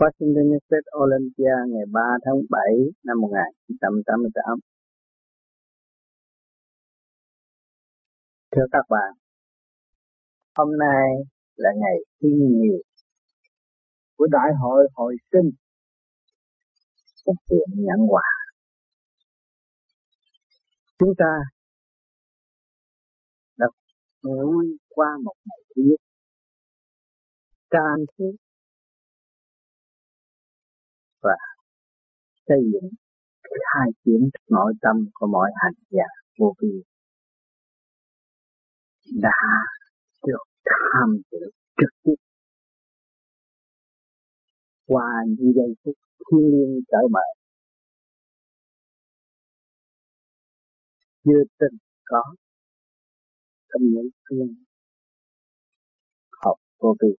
Washington State Olympia ngày 3 tháng 7 năm 1988. Thưa các bạn, hôm nay là ngày thứ nhiều của Đại hội Hồi sinh các chuyện nhận quà. Chúng ta đã vui qua một ngày thứ nhất cam thiết và xây dựng khai triển nội tâm của mọi hành giả vô vi đã được tham dự trực tiếp qua những giây phút thiêng liêng cởi mở chưa từng có trong những phiên học vô vi.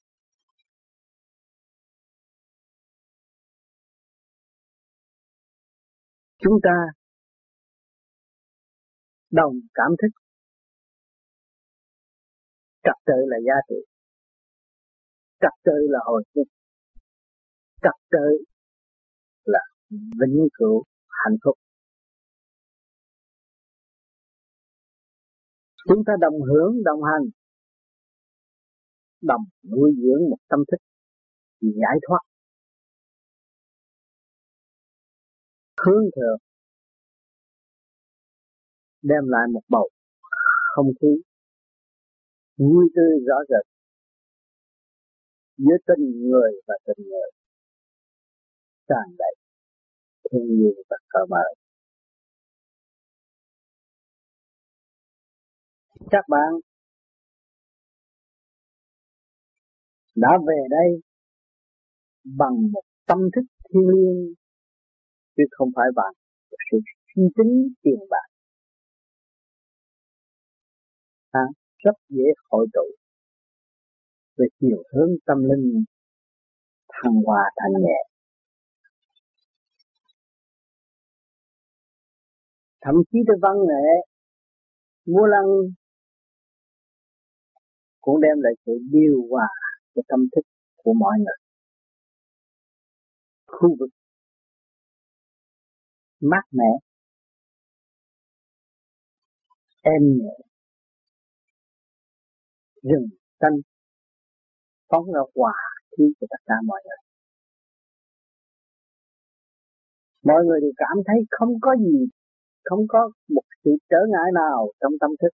Chúng ta đồng cảm thức trật tự là giá trị, trật tự là hồi sinh, trật tự là vĩnh cửu hạnh phúc. Chúng ta đồng hưởng, đồng hành, đồng nuôi dưỡng một tâm thức giải thoát, hướng thượng, đem lại một bầu không khí vui tươi rõ rệt giữa tình người và tình người, tràn đầy thương yêu và cởi mở. Các bạn đã về đây bằng một tâm thức thiêng liêng chứ không phải bằng một sự suy tính tiền bạc. Rất dễ hội tụ về chiều hướng tâm linh thăng hoa thanh nhẹ. Thậm chí tới văn nghệ, múa lân cũng đem lại sự điều hòa cho tâm thức của mọi người. Khu vực mát mẻ, êm nhẹ, rừng xanh phóng ra hòa khí cho tất cả mọi người. Mọi người đều cảm thấy không có gì, không có một sự trở ngại nào trong tâm thức.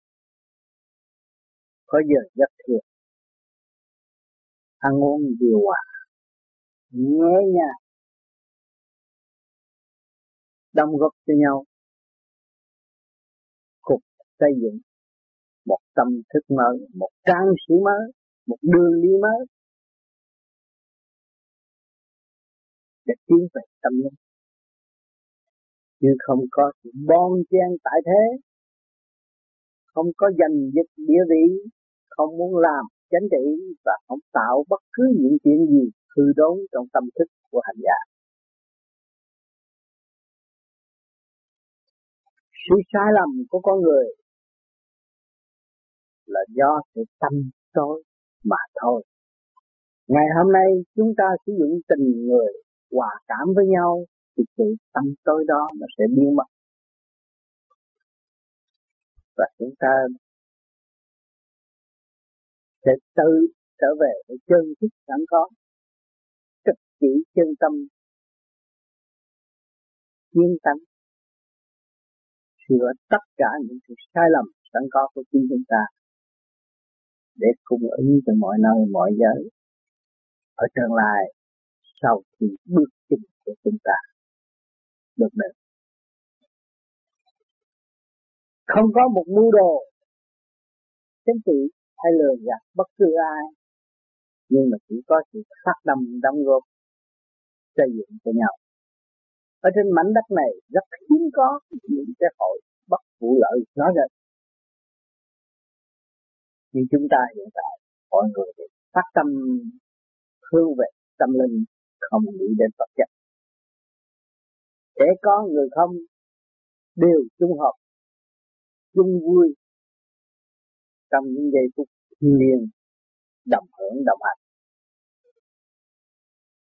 Có giờ giấc thiệt, ăn uống điều hòa, nhẹ nhàng, đóng góp cho nhau, cùng xây dựng một tâm thức mới, một trang sử mới, một đường đi mới để tiến về tâm linh, chứ không có sự bon chen tại thế, không có giành giật địa vị, không muốn làm chánh trị và không tạo bất cứ những chuyện gì hư đốn trong tâm thức của hành giả. Sự sai lầm của con người là do sự tâm tối mà thôi. Ngày hôm nay chúng ta sử dụng tình người hòa cảm với nhau thì sự tâm tối đó nó sẽ biến mất. Và chúng ta sẽ tự trở về với chân thức sẵn có, trực chỉ chân tâm, kiên tánh, sửa tất cả những sự sai lầm sẵn có của chính chúng ta để cung ứng cho mọi nơi mọi giới ở tương lai sau khi bước chân của chúng ta được đến. Không có một mưu đồ chính trị hay lừa gạt bất cứ ai, nhưng mà chỉ có sự phát tâm đóng góp xây dựng cho nhau. Ở trên mảnh đất này rất hiếm có những cái hội bất vụ lợi rõ rệt, nhưng chúng ta hiện tại mọi người đều phát tâm hướng về tâm linh, không nghĩ đến vật chất. Kẻ có người không đều chung hợp, chung vui trong những giây phút thiêng liêng đồng hưởng đồng hành.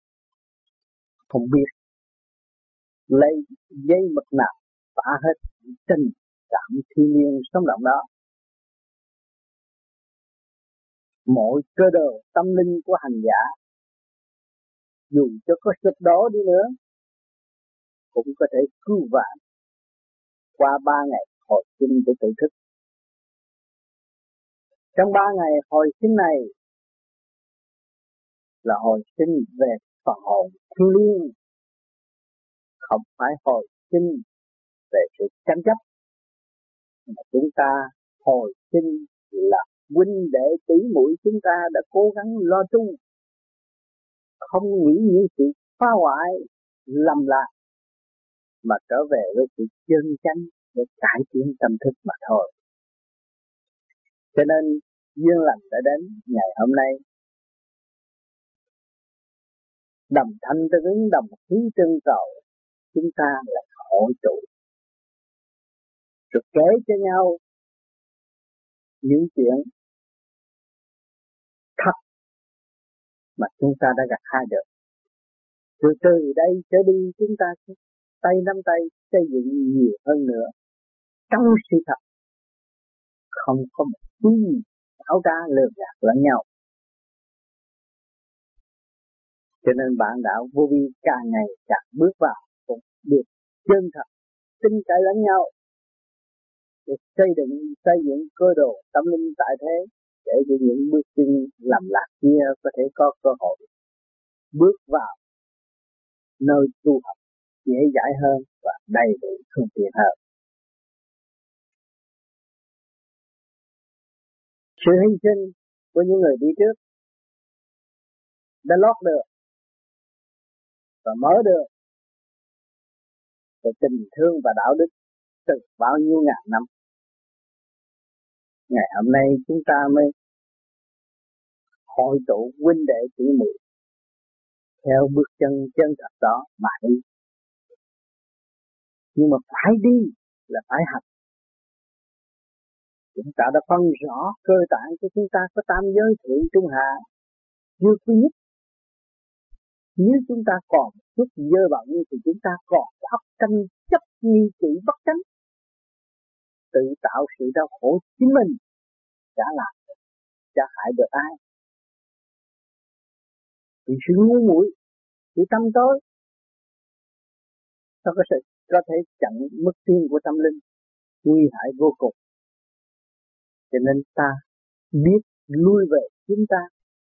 không biết, lấy giấy mực nặng phá hết tình cảm thiên liêng sống động đó. Mỗi cơ đồ tâm linh của hành giả dù cho có sụp đổ đi nữa cũng có thể cứu vãn qua 3 ngày hồi sinh để tự thức. Trong 3 ngày hồi sinh này là hồi sinh về phần hồn thiên liêng, không phải hồi sinh về sự tranh chấp, mà chúng ta hồi sinh là huynh đệ tỷ muội chúng ta đã cố gắng lo tu, không nghĩ những sự phá hoại lầm lạc, mà trở về với sự chân chánh để cải tiến tâm thức mà thôi. Cho nên duyên lành đã đến ngày hôm nay, đồng thanh tương ứng, đồng khí tương cầu, chúng ta lại hội tụ rồi kể cho nhau những chuyện thật mà chúng ta đã gặt hái được. Rồi từ đây trở đi chúng ta sẽ tay nắm tay xây dựng nhiều hơn nữa trong sự thật, không có một thứ gì ảo đa lừa gạt lẫn nhau. Cho nên bạn đạo vô vi càng ngày càng bước vào cũng được chân thật, tin cậy lẫn nhau để xây dựng cơ đồ tâm linh tại thế, để cho những bước chân làm lạc kia có thể có cơ hội bước vào nơi tu học dễ dãi hơn và đầy đủ phương tiện hơn. Sự hy sinh của những người đi trước đã lót được và mở được về tình thương và đạo đức từ bao nhiêu ngàn năm. Ngày hôm nay chúng ta mới hội tụ huynh đệ tỷ muội theo bước chân chân thật đó mà đi. Nhưng mà phải đi là phải hành. Chúng ta đã phân rõ cơ tạng của chúng ta có tam giới thượng trung hạ chưa quý nhất. Nếu chúng ta còn chút dơ bẩn thì chúng ta còn ấp tranh chấp nghi kỵ bất chánh, tự tạo sự đau khổ chính mình, chả làm chả hại được ai. Vì sự ngu muội, sự tâm tối, nó có thể chặn mức tiến của tâm linh, nguy hại vô cùng. Cho nên ta biết lui về chúng ta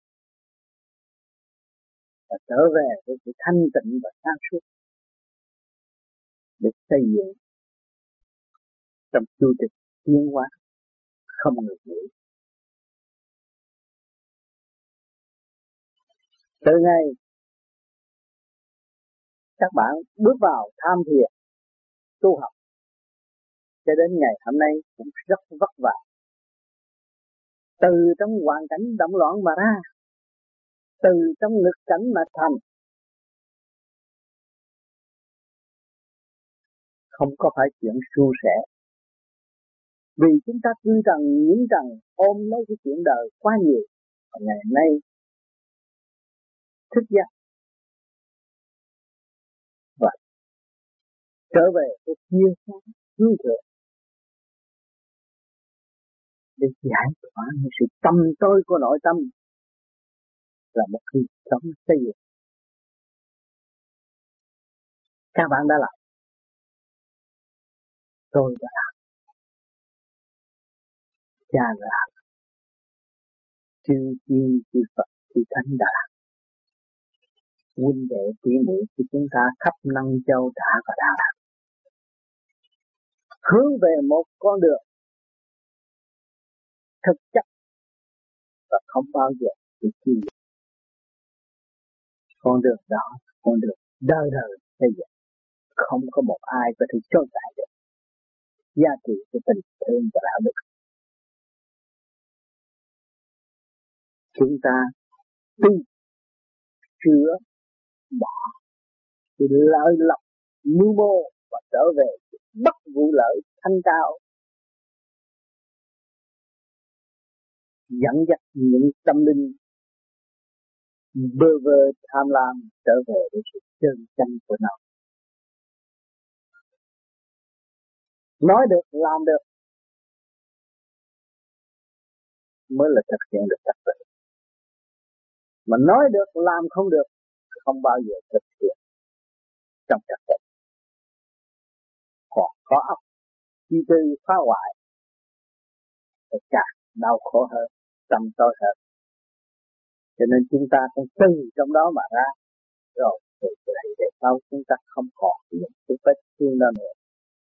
và trở về với sự thanh tịnh và sáng suốt để xây dựng trong chu trình tiến hóa không ngừng nghỉ. Từ ngày các bạn bước vào tham thiền tu học cho đến ngày hôm nay cũng rất vất vả. Từ trong hoàn cảnh động loạn mà ra, từ trong nghịch cảnh mà thành, không có phải chuyện suôn sẻ. Vì chúng ta cứ rằng những rằng ôm lấy cái chuyện đời quá nhiều, và ngày nay thức giấc và trở về với chia sáng hướng thượng để giải tỏa những sự tâm tối của nội tâm là một khi sống xây dựng. Các bạn đã làm, tôi đã làm, cha đã làm, chư tiên chư Phật chư Thánh đã làm, huynh đệ tỷ muội của chúng ta khắp năm châu đã và đang làm, hướng về một con đường thực chất và không bao giờ bị chi. Con đường đó, con đường đời đời xây dựng, không có một ai có thể chối cãi được giá trị của tình thương và đạo đức. Chúng ta tu sửa bỏ sự lợi lộc mưu mô và trở về bất vụ lợi thanh cao, dẫn dắt những tâm linh bơ vơ tham lam trở về với sự chân chánh của nó. Nói được làm được mới là thực hiện được trật tự, mà nói được làm không được không bao giờ thực hiện trong trật tự. Còn có óc chi tư phá hoại thì càng đau khổ hơn, tâm tối hơn. Cho nên chúng ta cũng từ trong đó mà ra, rồi từ đây về sau chúng ta không còn những cái vết thương đó nữa.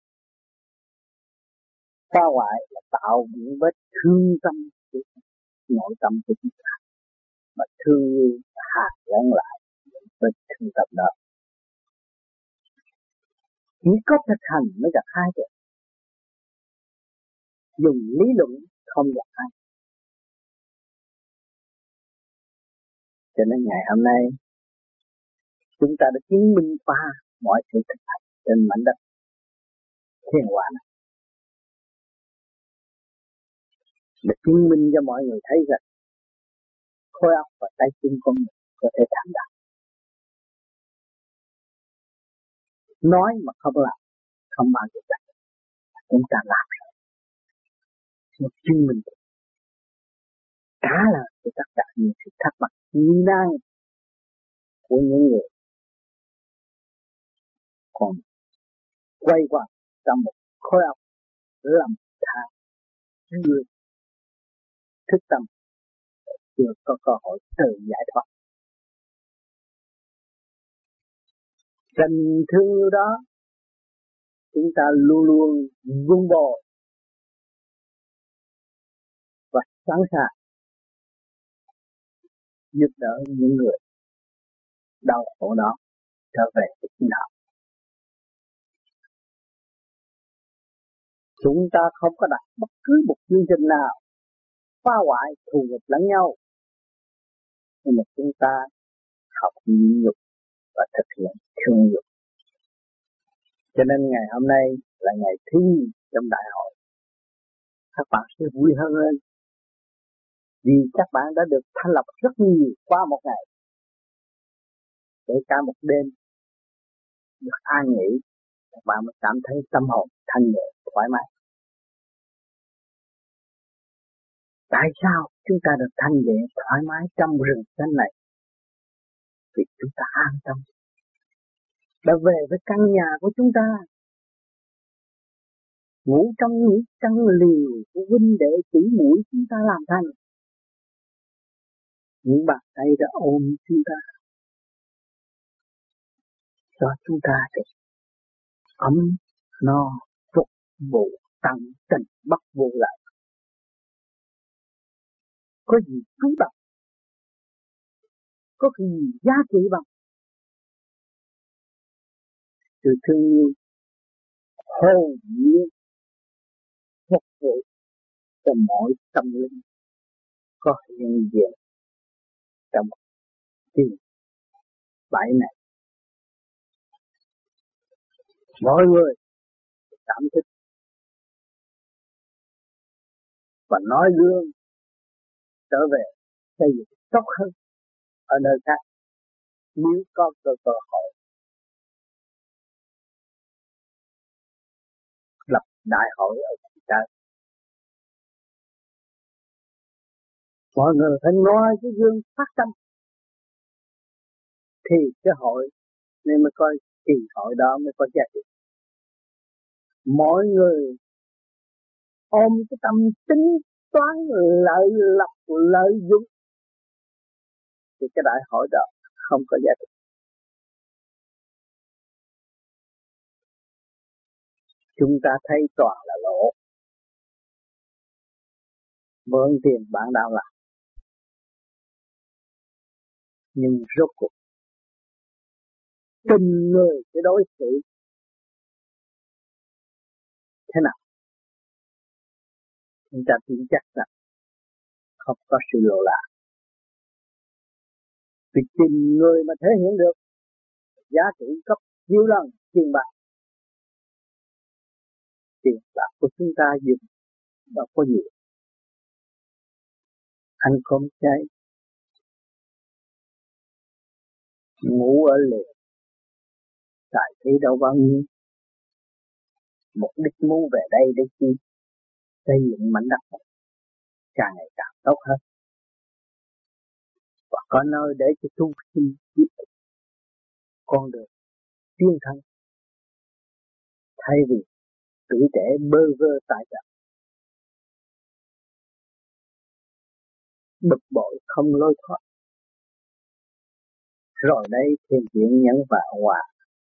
Phá hoại là tạo những vết thương tâm của nội tâm của chúng ta, mà thương yêu hạt lẫn lại những vết thương tâm đó. Chỉ có thực hành mới gặp hai được, dùng lý luận không gặp hai. Cho nên ngày hôm nay chúng ta đã chứng minh qua mọi sự thực hành trên mảnh đất thiên hòa này, để chứng minh cho mọi người thấy rằng khối óc và tay chân con người có thể thành đạt. Nói mà không làm không bao giờ đạt. Chúng ta làm rồi nó chứng minh cả là tất cả những sự thắc mắc nghi nan của những người còn quay qua trong một khối óc lầm than chưa thức tâm, chưa có cơ hội tự giải thoát. Tình thương yêu đó chúng ta luôn luôn vun bồi và sẵn sàng giúp đỡ những người đau khổ đó trở về với chính họ. Chúng ta không có đặt bất cứ một chương trình nào phá hoại thù nghịch lẫn nhau, nhưng mà chúng ta học nhịn nhục và thực hiện thương nhục. Cho nên ngày hôm nay là ngày thứ nhì trong đại hội, các bạn sẽ vui hơn lên, vì các bạn đã được thanh lọc rất nhiều qua một ngày, kể cả một đêm được an nghỉ, các bạn mới cảm thấy tâm hồn thanh nhẹ thoải mái. Tại sao chúng ta được thanh nhẹ thoải mái trong rừng xanh này? Vì chúng ta an tâm, đã về với căn nhà của chúng ta, ngủ trong những căn liều của huynh đệ tỷ muội chúng ta làm thành. Những bàn tay đã ôm chúng ta, cho chúng ta được ấm no phục vụ tận tình bất vô lại. Có gì quý bằng, có gì giá trị bằng sự thương yêu hồn nhiên phục vụ cho mọi tâm linh có hiện diện trong tiền bãi này. Mọi người cảm thức và nói gương trở về xây dựng tốt hơn ở nơi khác nếu có cơ hội lập đại hội ở thành trời. Mọi người phải nói cái gương phát tâm thì cái hội nên mới coi kỳ hội đó mới có giá trị. Mọi người ôm cái tâm tính toán lợi lộc lợi dụng thì cái đại hội đó không có giá trị. Chúng ta thấy toàn là lỗ, mượn tiền bạn đạo làm, nhưng rốt cuộc từng người sẽ đối xử thế nào? Chúng ta tin chắc rằng không có sự lộ lạ. Vì tìm người mà thể hiện được giá trị gấp nhiều lần tiền bạc. Tiền bạc của chúng ta dùng đâu có nhiều. Ăn cơm chay, ngủ ở lều xài thế đâu bao nhiêu. Mục đích muốn về đây để chi? Xây dựng mảnh đất này càng ngày càng tốt hơn và có nơi để cho tu sinh tiếp tục con đường tiến thân, thay vì tuổi trẻ bơ vơ tại trận bực bội không lối thoát. Rồi đây thêm chuyện nhẫn và hòa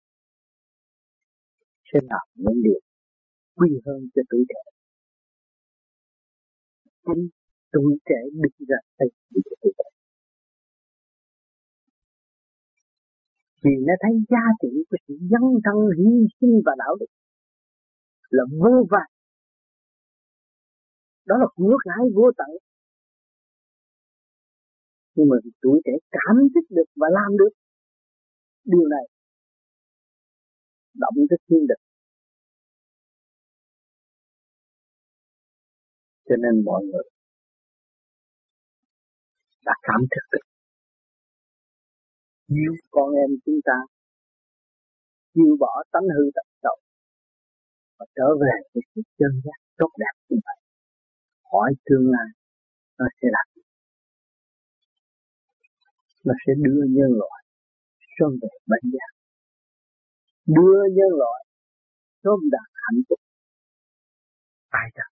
sẽ làm những điều quy hơn cho tuổi trẻ. Chính tuổi trẻ đứng ra xây dựng cho tuổi trẻ, vì nó thấy giá trị của sự dấn thân hy sinh và đạo đức là vô vàn. Đó là của cải vô tận. Nhưng mà tuổi trẻ cảm thức được và làm được điều này, động tới thiên địch. Cho nên mọi người đã cảm thức được yêu con em chúng ta, chịu bỏ tánh hư tật xấu và trở về với sự chân giác tốt đẹp như vậy. Hỏi tương lai nó sẽ làm gì? Nó sẽ đưa nhân loại sớm về bến giác, đưa nhân loại sớm đạt hạnh phúc. Ai rằng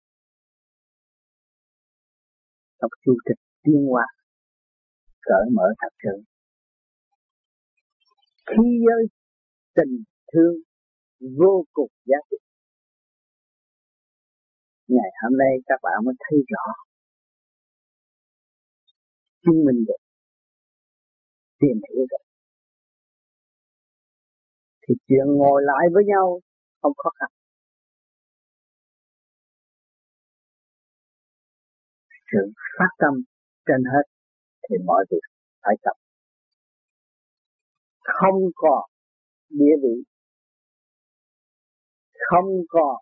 trong chu trình tiến hóa cởi mở thật sự, khi giới tình thương vô cùng giá trị. Ngày hôm nay các bạn mới thấy rõ, chứng minh được, tìm hiểu được, thì chuyện ngồi lại với nhau không khó khăn. Sự phát tâm trên hết thì mọi việc phải tập. Không còn địa vị, không còn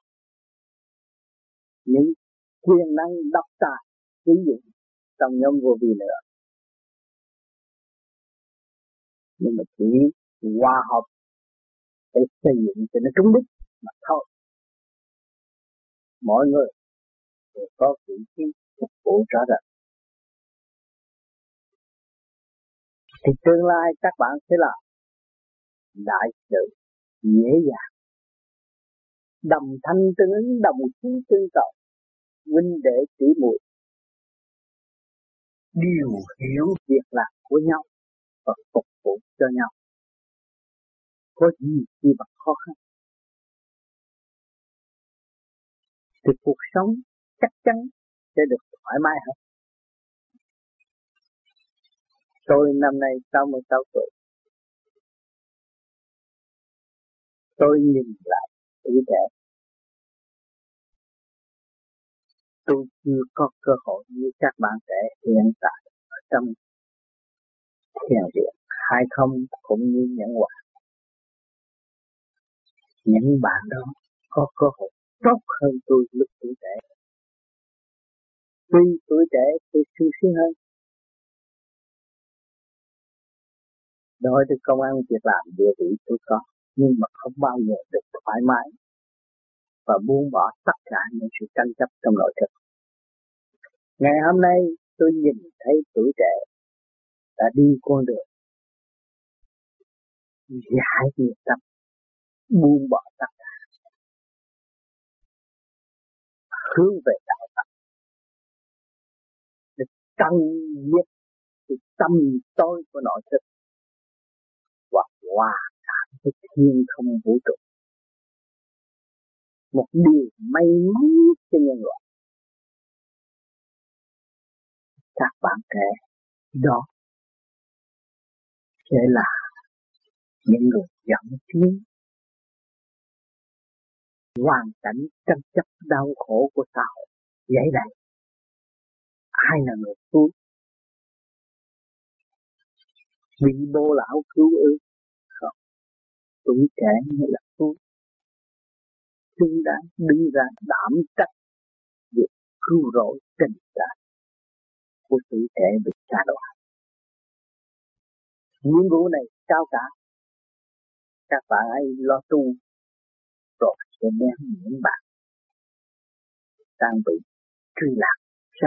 những quyền năng độc tài sử dụng trong nhóm vô vi nữa, nhưng mà chỉ hòa hợp để xây dựng cho nó trúng đích mà thôi. Mọi người đều có vị trí phục vụ rõ ràng, thì tương lai các bạn sẽ là đại sự dễ dàng, đồng thanh tương ứng, đồng khí tương cầu, huynh đệ tỷ muội đều hiểu việc làm của nhau và phục vụ cho nhau. Có gì khi mà khó khăn thì cuộc sống chắc chắn sẽ được thoải mái hơn. Tôi năm nay 66 tuổi. Tôi nhìn lại tuổi trẻ, tôi chưa có cơ hội như các bạn trẻ hiện tại ở trong thiền viện hay không, cũng như những bạn. Những bạn đó có cơ hội tốt hơn tôi lúc tuổi trẻ. Tuy tuổi trẻ tôi suy sinh hơn, đối với công ăn việc làm địa vị tôi có, nhưng mà không bao giờ được thoải mái và buông bỏ tất cả những sự tranh chấp trong nội thức. Ngày hôm nay tôi nhìn thấy tuổi trẻ đã đi con đường giải nhiệt tâm, buông bỏ tất cả, hướng về đạo Phật để tăng diệt sự tâm tối của nội thức và hòa cảm với thiên không vũ trụ. Một điều may mắn cho nhân loại. Các bạn trẻ đó sẽ là những người dẫn tiến hoàn cảnh tranh chấp đau khổ của xã hội. Vậy đây, ai là người cứu? Vị bố lão cứu ư? Không, tuổi trẻ mới là cứu. Xứng đáng đứng ra đảm trách việc cứu rỗi tình cảm của tuổi trẻ bị xa đọa. Nhiệm vụ này cao cả. Các bạn ấy lo tu rồi sẽ đem những bạn đang bị truy lạc ra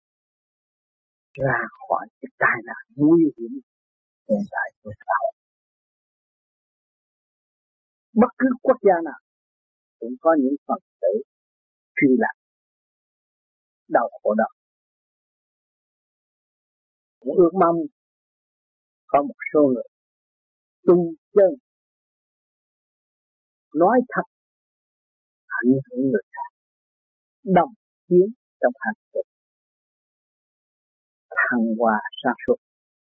ra khỏi cái tai nạn nguy hiểm hiện tại của xã hội. Bất cứ quốc gia nào cũng có những phần tử truy lạc đau khổ đó. Cũng ước mong có một số người tu chân nói thật ảnh hưởng người khác, đồng tiến trong hành trình thăng hoa sáng suốt.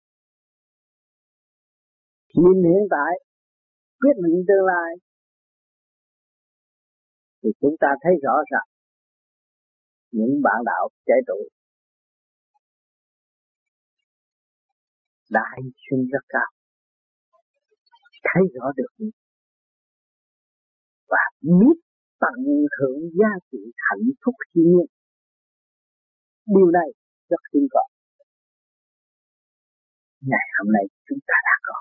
Nhìn hiện tại, quyết định tương lai thì chúng ta thấy rõ ràng những bạn đạo trẻ tuổi đã hy sinh rất cao, thấy rõ được và biết tận hưởng giá trị hạnh phúc thiên nhiên. Điều này rất hiếm có. Ngày hôm nay chúng ta đã có.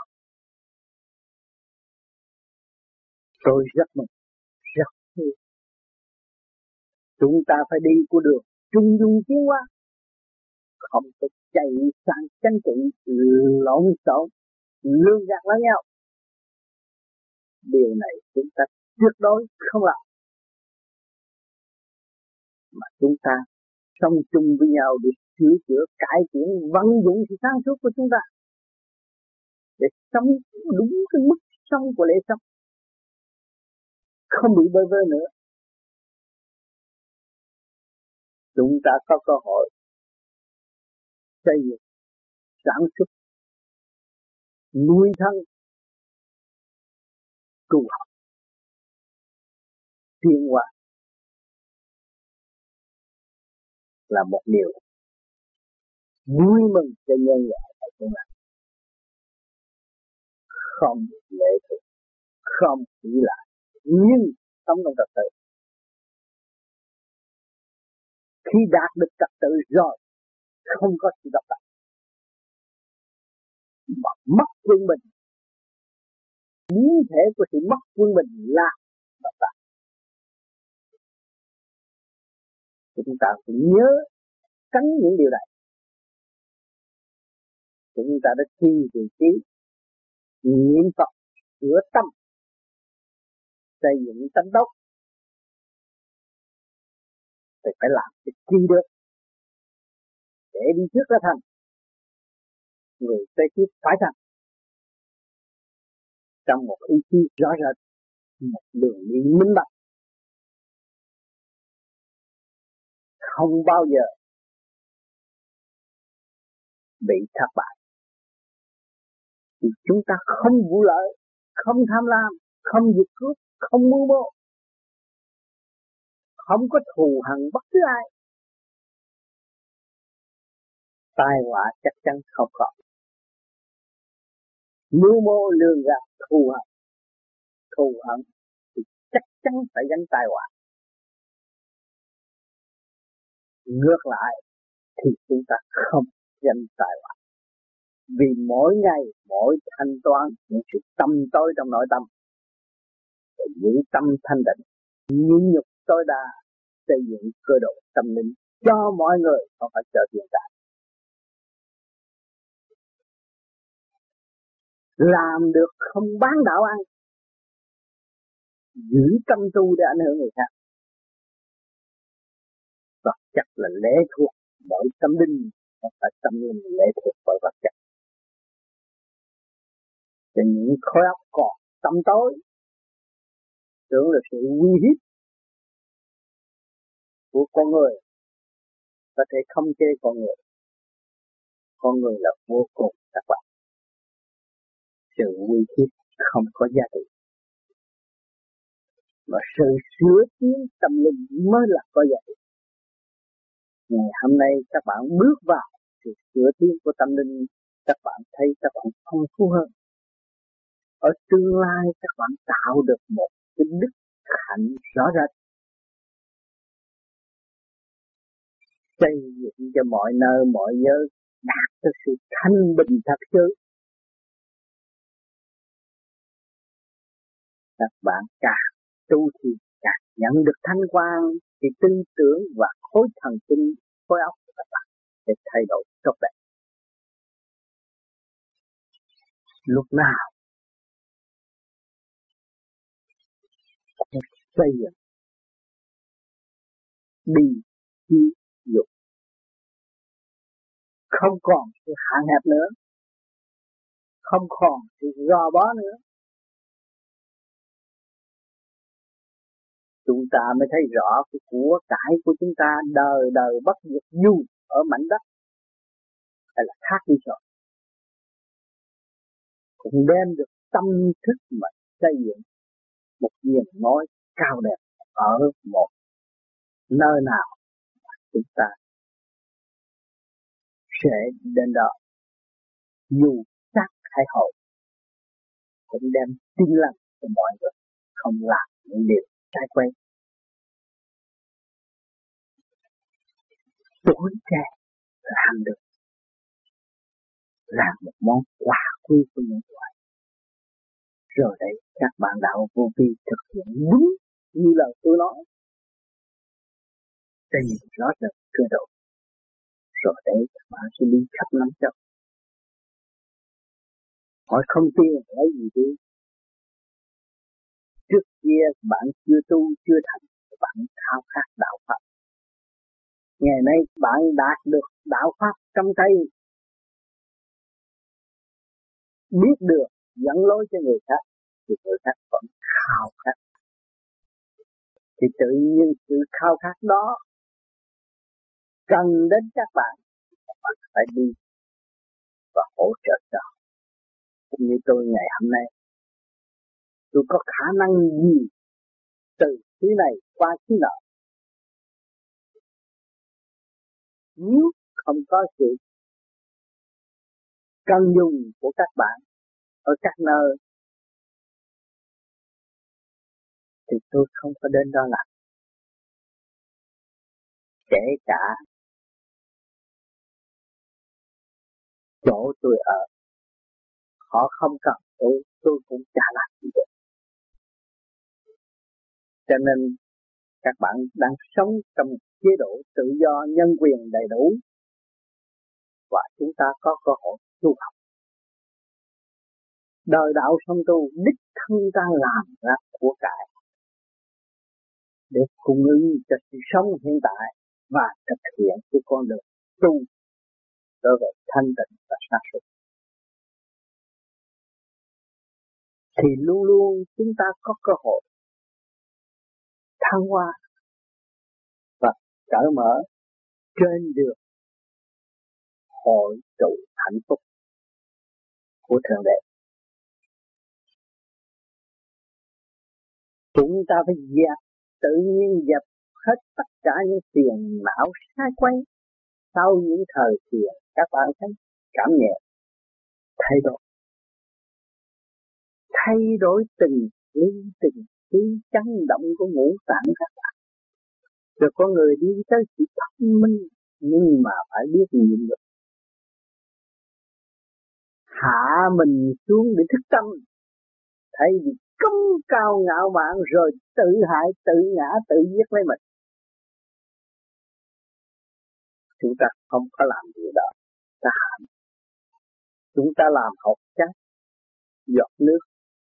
Tôi rất mừng, rất vui. Chúng ta phải đi của đường trung dung tiến hóa, không có chạy sang tranh trị lộn xộn lương gạt lẫn nhau. Điều này chúng ta tuyệt đối không làm, mà chúng ta sống chung với nhau để sửa chữa cải thiện vận dụng sự sáng suốt của chúng ta để sống đúng cái mức sống của lễ sống, không bị bơ vơ nữa. Chúng ta có cơ hội xây dựng sản xuất nuôi thân tu học tiến hóa là một điều vui mừng cho nhân loại ở chúng ta. Không lệ thuộc, không chỉ là nhưng sống trong trật tự. Khi đạt được trật tự rồi không có sự độc lập, mà mất quân bình. Biến thể của sự mất quân bình là độc lập. Chúng ta phải nhớ tránh những điều này. Chúng ta đã thi vị trí niệm Phật sửa tâm, xây dựng tánh tốt thì phải làm được chi được để đi trước ra thành, người kế tiếp phải thành trong một ý chí rõ rệt, một đường đi minh bạch, không bao giờ bị thất bại. Thì chúng ta không vụ lợi, không tham lam, không giật cướp, không mưu mô, không có thù hằn bất cứ ai. Tai họa chắc chắn không có. Mưu mô lường gạt thù hận thì chắc chắn phải gánh tai họa. Ngược lại thì chúng ta không gánh tai họa. Vì mỗi ngày, mỗi thanh toán những sự tâm tối trong nội tâm, những tâm thanh định, nhịn nhục tối đa, xây dựng cơ độ tâm linh cho mọi người, không phải chờ hiện tại. Làm được không bán đạo ăn, giữ tâm tu để ảnh hưởng người khác, vật chất là lệ thuộc bởi tâm linh, không phải tâm linh lệ thuộc bởi vật chất. Cho những khối óc còn tâm tối tưởng là sự uy hiếp của con người, có thể không chế con người. Con người là vô cùng các bạn. Sự uy hiếp không có giá trị, mà sự sửa tiến tâm linh mới là có giá trị. Ngày hôm nay các bạn bước vào sự sửa tiến của tâm linh, các bạn thấy các bạn phong phú hơn. Ở tương lai các bạn tạo được một cái đức hạnh rõ rệt, xây dựng cho mọi nơi mọi giới đạt được sự thanh bình thật sự. Các bạn càng tu thì càng nhận được thanh quan, thì tư tưởng và khối thần kinh, khối óc của các bạn sẽ thay đổi tốt đẹp. Lúc nào cũng xây dựng đi chi dục, không còn sự hạn hẹp nữa, không còn sự gò bó nữa. Chúng ta mới thấy rõ cái của cải của chúng ta đời đời bất diệt, dù ở mảnh đất hay là khác đi rồi, cũng đem được tâm thức mà xây dựng một viền ngói cao đẹp ở một nơi nào chúng ta sẽ đến đó. Dù xác hay hồn cũng đem tin lành cho mọi người, không làm những điều trái quấy. Tuổi trẻ làm được, làm một món quà quý của nhân loại. Rồi đấy các bạn đạo vô vi thực hiện đúng như lời tôi nói, đây rõ ràng cơ độ. Rồi đấy các bạn sẽ đi khắp năm châu. Hỏi không tin lấy gì đi. Trước kia bạn chưa tu chưa thành, bạn khao khát đạo pháp. Ngày nay bạn đạt được đạo pháp trong tay, biết được dẫn lối cho người khác, thì người khác vẫn khao khát. Thì tự nhiên sự khao khát đó cần đến các bạn phải đi và hỗ trợ cho. Cũng như tôi ngày hôm nay, tôi có khả năng gì từ thứ này qua thứ nọ. Nếu không có sự cần dùng của các bạn ở các nơi thì tôi không có đến đó làm. Kể cả chỗ tôi ở, họ không cần tôi cũng chả làm gì được. Cho nên các bạn đang sống trong chế độ tự do nhân quyền đầy đủ, và chúng ta có cơ hội tu học. Đời đạo song tu, đích thân ta làm ra của cải để cung ứng cho sự sống hiện tại và thực hiện cái con đường tu trở về thanh tịnh và sáng suốt. Thì luôn luôn chúng ta có cơ hội thăng hoa và cởi mở trên đường hội tụ hạnh phúc của Thượng Đế. Chúng ta phải tự nhiên dẹp hết tất cả những phiền não sai quay. Sau những thời thiền các bạn thấy cảm nhận thay đổi từng tí chấn động của ngũ tạng các bạn. Rồi có người đi tới sự thông minh, nhưng mà phải biết nhịn được, hạ mình xuống để thức tâm, thay vì công cao ngạo mạn rồi tự hại, tự ngã, tự giết lấy mình. Chúng ta không có làm điều đó, ta hạ. Chúng ta làm hột cát, giọt nước,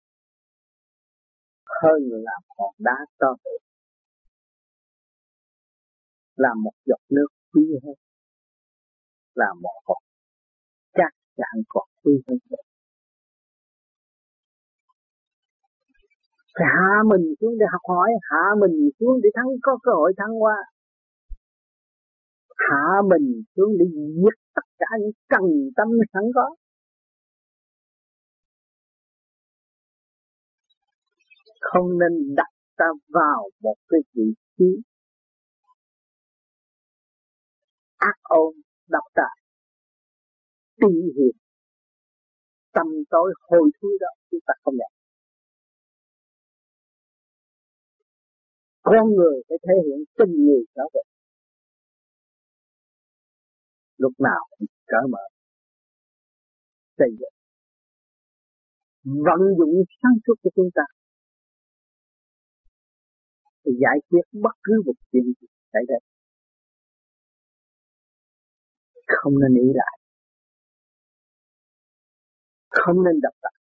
hơn làm hòn đá to lớn. Làm một giọt nước quý hơn, làm một hột cát chẳng còn quý hơn nữa. Hạ mình xuống để học hỏi, hạ mình xuống để có cơ hội thăng hoa, hạ mình xuống để diệt tất cả những trần tâm sẵn có. Không nên đặt ta vào một cái vị trí ác ôn, độc tài, ti hiệp, tâm tối hôi thối đó, chúng ta không nhận. Con người phải thể hiện tình người đó vậy. Lúc nào cũng cởi mở, xây dựng, vận dụng sáng suốt của chúng ta để giải quyết bất cứ một chuyện gì xảy ra. Không nên ý lại, không nên độc lập.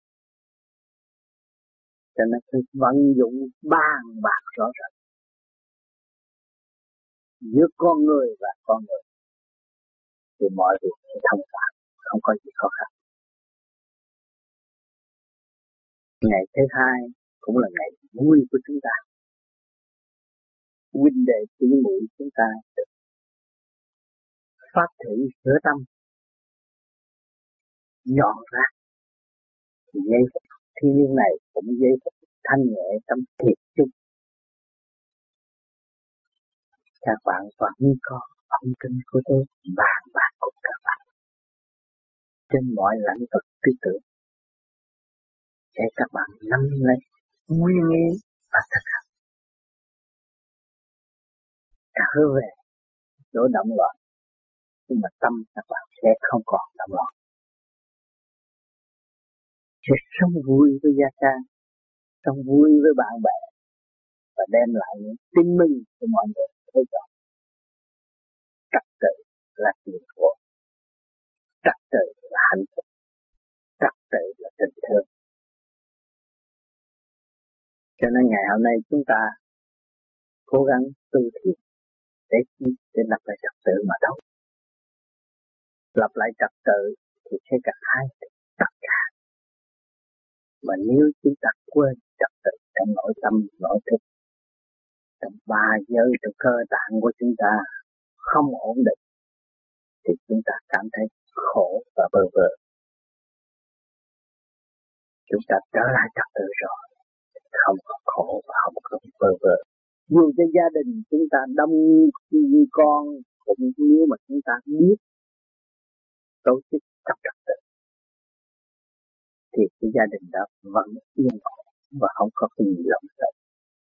Cho nên phải vận dụng bàn bạc rõ ràng giữa con người và con người thì mọi việc sẽ thông thoáng, không có gì khó khăn. Ngày thứ hai cũng là ngày vui của chúng ta. Huynh đệ tỷ muội chúng ta được phát thủy sửa tâm, dọn ra giây phút thiên liêng này cũng giây phút thanh nhẹ trong thiệt chung. Các bạn vẫn có âm kinh của tôi bàn bạc cùng các bạn trên mọi lĩnh vực tư tưởng để các bạn nắm lấy nguyên nghe và thực hành. Trở về chỗ động loạn, nhưng mà tâm các bạn sẽ không còn động loạn, sẽ sống vui với gia can, sống vui với bạn bè và đem lại những tin mừng cho mọi người thấy rõ. Trật tự là tiền của, trật tự là hạnh phúc, trật tự là tình thương. Cho nên ngày hôm nay chúng ta cố gắng tu thiền để lập lại trật tự mà thôi. Lập lại trật tự thì sẽ gặt hái tất cả. Mà nếu chúng ta quên trật tự trong nội tâm, nội thức, trong ba giới, trong cơ tạng của chúng ta không ổn định thì chúng ta cảm thấy khổ và bơ vơ. Chúng ta trở lại trật tự rồi, không có khổ và không có bơ vơ. Dù cho gia đình chúng ta đông con, cũng nếu mà chúng ta biết tổ chức trật tự thì cái gia đình đó vẫn yên ổn và không có cái gì lộn xộn.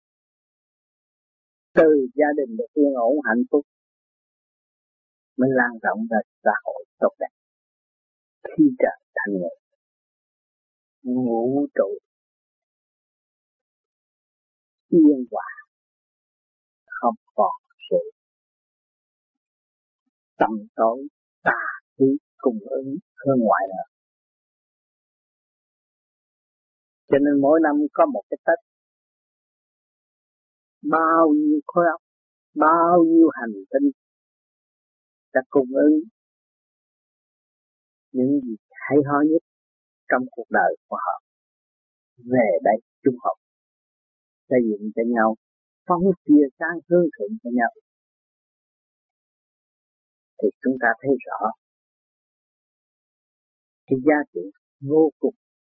Từ gia đình được yên ổn hạnh phúc mới lan rộng ra xã hội tốt đẹp. Khi trời thanh nhẹ, vũ trụ yên hòa, không còn sự tâm tối tà khí cùng ứng hơn ngoại nữa. Cho nên mỗi năm có một cái Tết, bao nhiêu khối óc, bao nhiêu hành tinh đã cung ứng những gì hay ho nhất trong cuộc đời của họ về đây chung học, xây dựng cho nhau, phóng chia sáng hương thịnh cho nhau. Thì chúng ta thấy rõ cái giá trị vô cùng.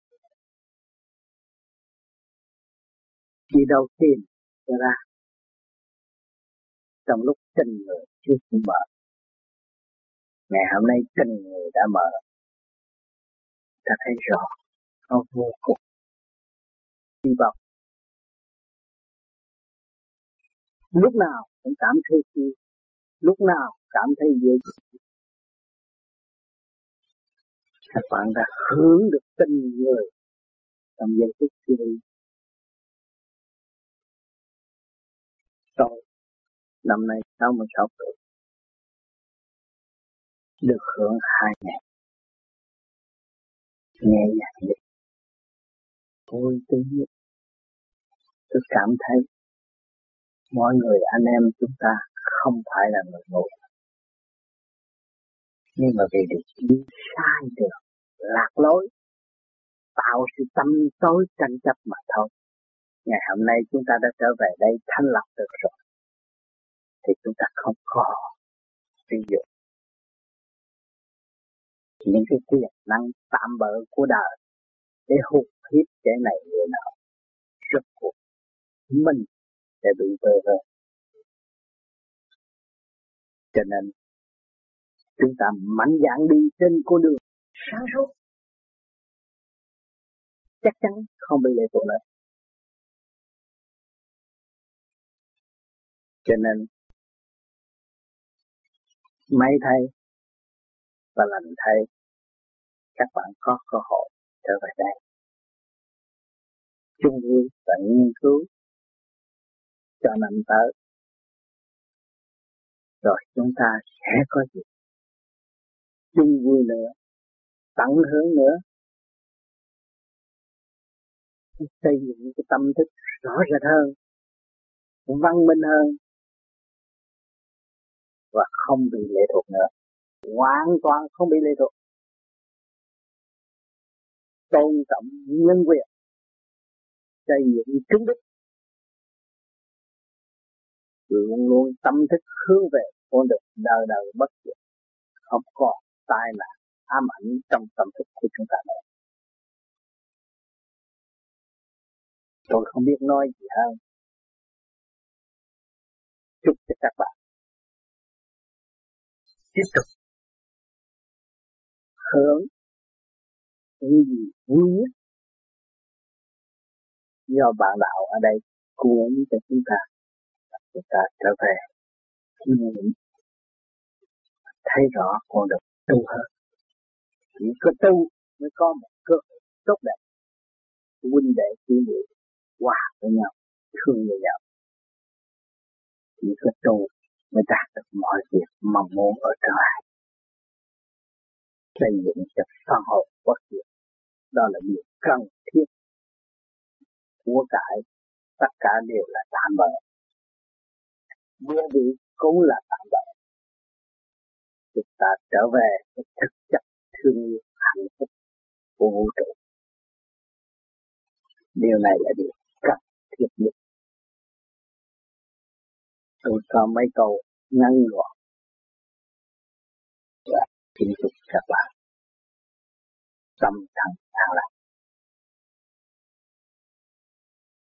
Khi đầu tiên ra trong lúc tình người chưa mở, ngày hôm nay tình người đã mở, ta thấy rõ nó vô cùng hy vọng. Lúc nào cũng cảm thấy vui, lúc nào cảm thấy dễ chịu. Các bạn đã hưởng được tình người trong giây phút kia. Tôi năm nay 66 tuổi, được hưởng 2 ngày nhẹ nhàng nhất, vui tươi nhất. Tôi cảm thấy mọi người anh em chúng ta không phải là người ngu, nhưng mà vì đi sai đường, lạc lối, tạo sự tâm tối tranh chấp mà thôi. Ngày hôm nay chúng ta đã trở về đây thanh lập được rồi, thì chúng ta không có sử dụng những cái quyền năng tạm bợ của đời để hụt hiếp cái này người nào, rốt cuộc mình sẽ bị vơ vơ. Cho nên chúng ta mạnh dạn đi trên con đường sáng suốt, chắc chắn không bị lệ thuộc nữa. Cho nên may thay và lành thay, các bạn có cơ hội trở về đây chung vui và nghiên cứu cho năm tới, rồi chúng ta sẽ có gì chung vui nữa, tận hưởng nữa, xây dựng cái tâm thức rõ rệt hơn, văn minh hơn và không bị lệ thuộc nữa, hoàn toàn không bị lệ thuộc, tôn trọng nhân quyền, xây dựng chính đức, luôn luôn tâm thức hướng về con đường đời đời bất diệt, không có tai nạn ám ảnh trong tâm thức của chúng ta nữa. Tôi không biết nói gì hơn. Chúc cho các bạn tiếp tục hưởng những gì vui nhất do bạn đạo ở đây cung ứng cho chúng ta trở về thiên nhiên, thấy rõ con đường tu hơn. Chỉ có tu mới có một cơ hội tốt đẹp, huynh đệ chị muội hòa với nhau, thương với nhau. Chỉ có tu mới đạt được mọi việc mong muốn ở trong ai. Xây dựng cho phân hồn bất diệt, đó là điều cần thiết. Của cải tất cả đều là tạm bợ, địa vị cũng là tạm bợ. Chúng ta trở về với thực chất thương yêu hạnh phúc của vũ trụ. Điều này là điều cần thiết nhất. Tôi có mấy câu ngắn gọn và kính chúc các bạn tâm thần an lạc.